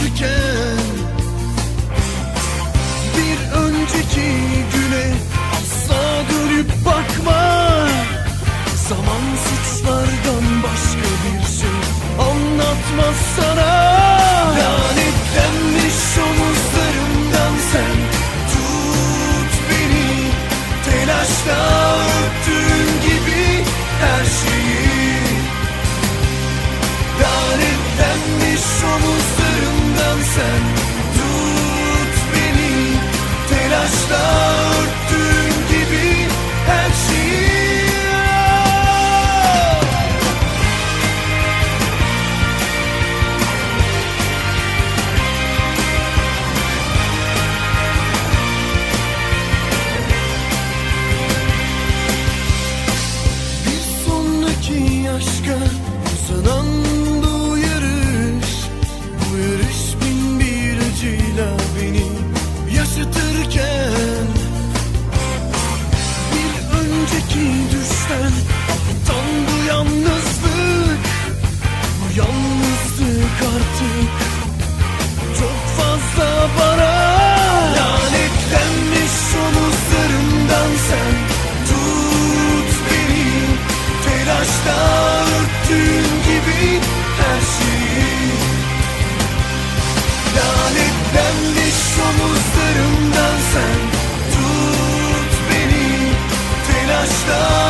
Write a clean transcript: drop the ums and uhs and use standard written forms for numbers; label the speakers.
Speaker 1: yaşatırken bir önceki güne asla dönüp bakma. Zaman suçlardan başka bir şey anlatmaz sana. Lanetlenmiş omuzlarımdan sen tut beni, telaşla öptüğün gibi her şeyi. Lanetlenmiş omuzlarımdan sen tut beni, telaşla örttüğün gibi her şeyi. Bir sonraki aşka uzanan bu yarış bin bir acıyla beni yaşatırken bir önceki düşten artan bu yalnızlık artık çok fazla bana. Lanetlenmiş omuzlarımdan sen tut beni, telaşla örttüğün gibi her şeyi. Lanetlenmiş omuzlarımdan sen tut beni, telaşla